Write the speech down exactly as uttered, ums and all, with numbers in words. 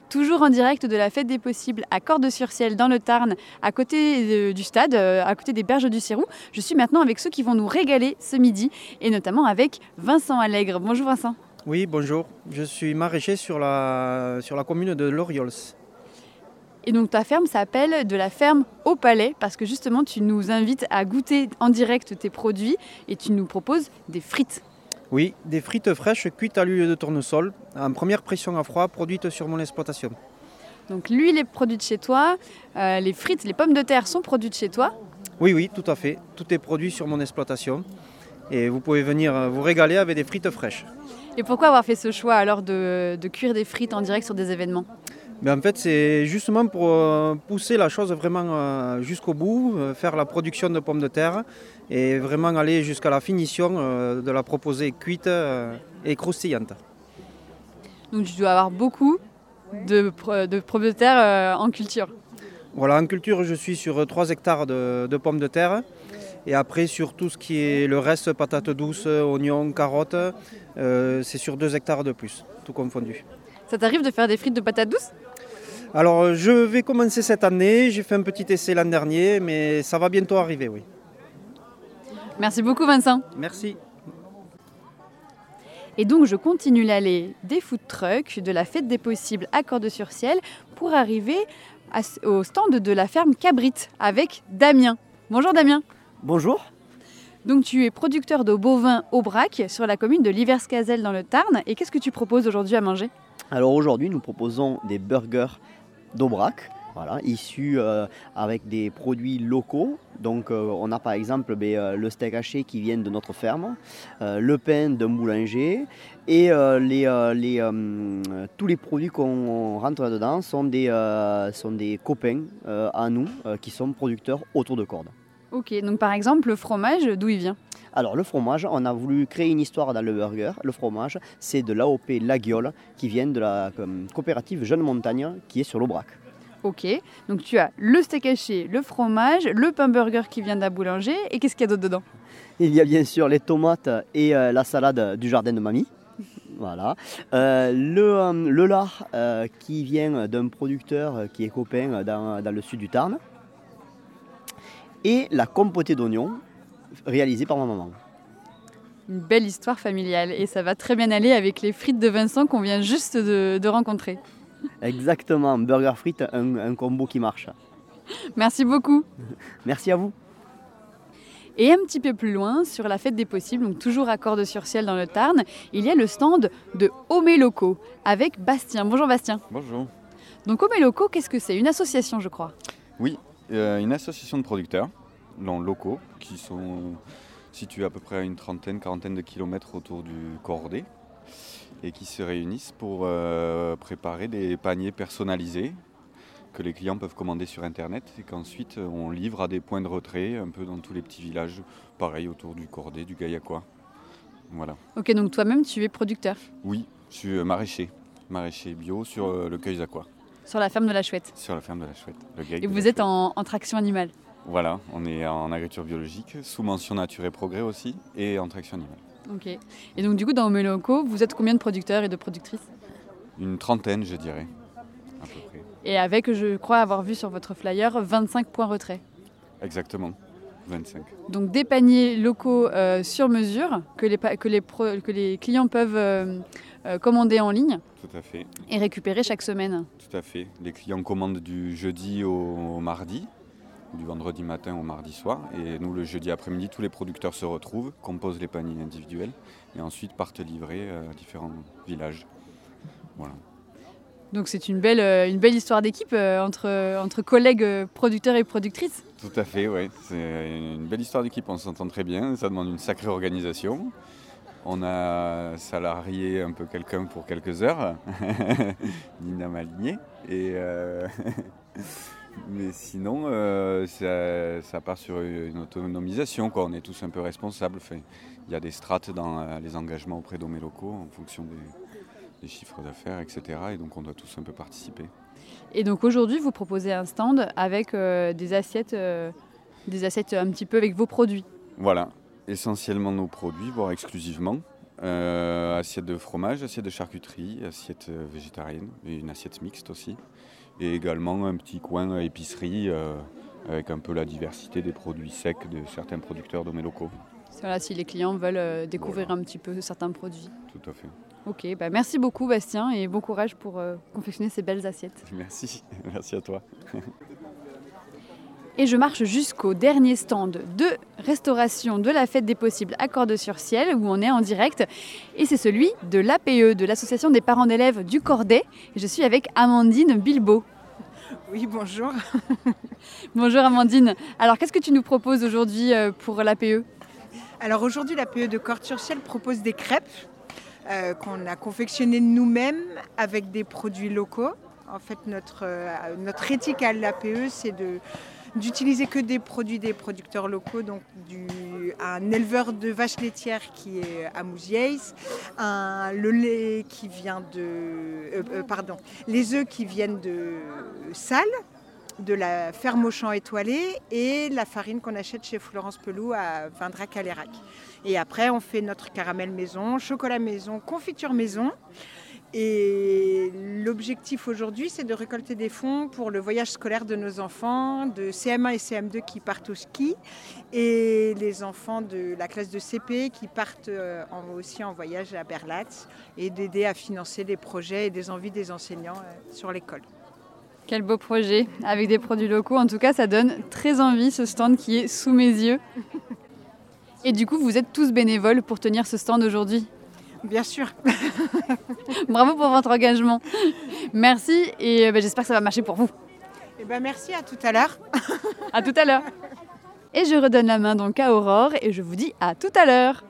toujours en direct de la Fête des Possibles à Cordes-sur-Ciel dans le Tarn, à côté de, du stade, euh, à côté des berges du Sirou. Je suis maintenant avec ceux qui vont nous régaler ce midi, et notamment avec Vincent Allègre. Bonjour Vincent. Oui, bonjour. Je suis maraîcher sur la, sur la commune de Loriols. Et donc ta ferme s'appelle de la ferme au Palais parce que justement tu nous invites à goûter en direct tes produits et tu nous proposes des frites. Oui, des frites fraîches cuites à l'huile de tournesol en première pression à froid produites sur mon exploitation. Donc l'huile est produite chez toi, euh, les frites, les pommes de terre sont produites chez toi. Oui, oui, tout à fait. Tout est produit sur mon exploitation et vous pouvez venir vous régaler avec des frites fraîches. Et pourquoi avoir fait ce choix alors de, de cuire des frites en direct sur des événements ? Mais en fait, c'est justement pour pousser la chose vraiment jusqu'au bout, faire la production de pommes de terre et vraiment aller jusqu'à la finition de la proposer cuite et croustillante. Donc tu dois avoir beaucoup de, de pommes de terre en culture. Voilà, en culture, je suis sur trois hectares de, de pommes de terre. Et après, sur tout ce qui est le reste, patates douces, oignons, carottes, euh, c'est sur deux hectares de plus, tout confondu. Ça t'arrive de faire des frites de patates douces ? Alors, je vais commencer cette année. J'ai fait un petit essai l'an dernier, mais ça va bientôt arriver, oui. Merci beaucoup, Vincent. Merci. Et donc, je continue l'allée des food trucks, de la Fête des Possibles à Cordes-sur-Ciel, pour arriver à, au stand de la ferme Cabrit avec Damien. Bonjour Damien. Bonjour. Donc tu es producteur de bovins Aubrac sur la commune de Liverscazel dans le Tarn. Et qu'est-ce que tu proposes aujourd'hui à manger ? Alors aujourd'hui, nous proposons des burgers d'Aubrac, voilà, issus euh, avec des produits locaux. Donc euh, on a par exemple ben, euh, le steak haché qui vient de notre ferme, euh, le pain d'un boulanger et euh, les, euh, les, euh, tous les produits qu'on rentre là-dedans sont des, euh, sont des copains euh, à nous euh, qui sont producteurs autour de Cordes. Ok, donc par exemple le fromage, d'où il vient ? Alors le fromage, on a voulu créer une histoire dans le burger. Le fromage, c'est de l'A O P La Guiole qui vient de la euh, coopérative Jeune Montagne qui est sur l'Aubrac. Ok, donc tu as le steak haché, le fromage, le pain burger qui vient d'un boulanger, et qu'est-ce qu'il y a d'autre dedans ? Il y a bien sûr les tomates et euh, la salade du jardin de mamie. Voilà. Euh, le, euh, le lard euh, qui vient d'un producteur qui est copain dans, dans le sud du Tarn. Et la compotée d'oignons réalisée par ma maman. Une belle histoire familiale et ça va très bien aller avec les frites de Vincent qu'on vient juste de, de rencontrer. Exactement, burger frites, un, un combo qui marche. Merci beaucoup. Merci à vous. Et un petit peu plus loin, sur la Fête des Possibles, donc toujours à Cordes-sur-Ciel dans le Tarn, il y a le stand de Homé Locaux avec Bastien. Bonjour Bastien. Bonjour. Donc Homé Locaux, qu'est-ce que c'est ? Une association, je crois. Oui, euh, une association de producteurs locaux qui sont situés à peu près à une trentaine, quarantaine de kilomètres autour du Cordet et qui se réunissent pour euh, préparer des paniers personnalisés que les clients peuvent commander sur internet et qu'ensuite on livre à des points de retrait un peu dans tous les petits villages, pareil autour du Cordet, du Gaillacois. Voilà. Ok, donc toi-même tu es producteur ? Oui, je suis maraîcher, maraîcher bio sur euh, le Cueil-Zacois. Sur la ferme de la Chouette ? Sur la ferme de la Chouette. Le et vous êtes en, en traction animale ? Voilà, on est en agriculture biologique, sous mention nature et progrès aussi, et en traction animale. Ok. Et donc du coup, dans Homé Locaux, vous êtes combien de producteurs et de productrices ? Une trentaine, je dirais, à peu près. Et avec, je crois avoir vu sur votre flyer, vingt-cinq points retrait. Exactement, vingt-cinq. Donc des paniers locaux euh, sur mesure que les, que les, pro, que les clients peuvent euh, euh, commander en ligne. Tout à fait. Et récupérer chaque semaine. Tout à fait. Les clients commandent du jeudi au, au mardi, du vendredi matin au mardi soir. Et nous, le jeudi après-midi, tous les producteurs se retrouvent, composent les paniers individuels et ensuite partent livrer à différents villages. Voilà. Donc c'est une belle, une belle histoire d'équipe euh, entre, entre collègues euh, producteurs et productrices. Tout à fait, oui. C'est une belle histoire d'équipe, on s'entend très bien. Ça demande une sacrée organisation. On a salarié un peu quelqu'un pour quelques heures, Nina Maligné. Et euh, mais sinon, euh, ça, ça part sur une autonomisation, quoi. On est tous un peu responsables. Enfin, il y a des strates dans euh, les engagements auprès d'Homé Locaux en fonction des, des chiffres d'affaires, et cetera. Et donc on doit tous un peu participer. Et donc aujourd'hui, vous proposez un stand avec euh, des assiettes, euh, des assiettes un petit peu avec vos produits. Voilà. Essentiellement nos produits, voire exclusivement. Euh, assiette de fromage, assiette de charcuterie, assiette euh, végétarienne et une assiette mixte aussi. Et également un petit coin à épicerie euh, avec un peu la diversité des produits secs de certains producteurs de mes locaux. Voilà, si les clients veulent euh, découvrir Voilà. un petit peu certains produits. Tout à fait. Ok, bah merci beaucoup Bastien et bon courage pour euh, confectionner ces belles assiettes. Merci, merci à toi. Et je marche jusqu'au dernier stand de restauration de la Fête des Possibles à Cordes-sur-Ciel où on est en direct. Et c'est celui de l'A P E, de l'Association des parents d'élèves du Corday. Et je suis avec Amandine Bilbao. Oui, bonjour. Bonjour Amandine. Alors qu'est-ce que tu nous proposes aujourd'hui euh, pour l'A P E ? Alors aujourd'hui, l'A P E de Cordes-sur-Ciel propose des crêpes euh, qu'on a confectionnées nous-mêmes avec des produits locaux. En fait, notre, euh, notre éthique à l'A P E, c'est de, d'utiliser que des produits des producteurs locaux, donc du, un éleveur de vaches laitières qui est à Mouziez, un, le lait qui vient de... Euh, euh, pardon, les œufs qui viennent de Salles, de la ferme au champ étoilé et la farine qu'on achète chez Florence Pelou à Vindrac-Calérac. Et après, on fait notre caramel maison, chocolat maison, confiture maison. Et l'objectif aujourd'hui, c'est de récolter des fonds pour le voyage scolaire de nos enfants de C M un et C M deux qui partent au ski et les enfants de la classe de C P qui partent en, aussi en voyage à Berlatz et d'aider à financer des projets et des envies des enseignants sur l'école. Quel beau projet, avec des produits locaux. En tout cas, ça donne très envie, ce stand qui est sous mes yeux. Et du coup, vous êtes tous bénévoles pour tenir ce stand aujourd'hui ? Bien sûr. Bravo pour votre engagement. Merci et ben, j'espère que ça va marcher pour vous. Et ben, merci, à tout à l'heure. À tout à l'heure. Et je redonne la main donc à Aurore et je vous dis à tout à l'heure.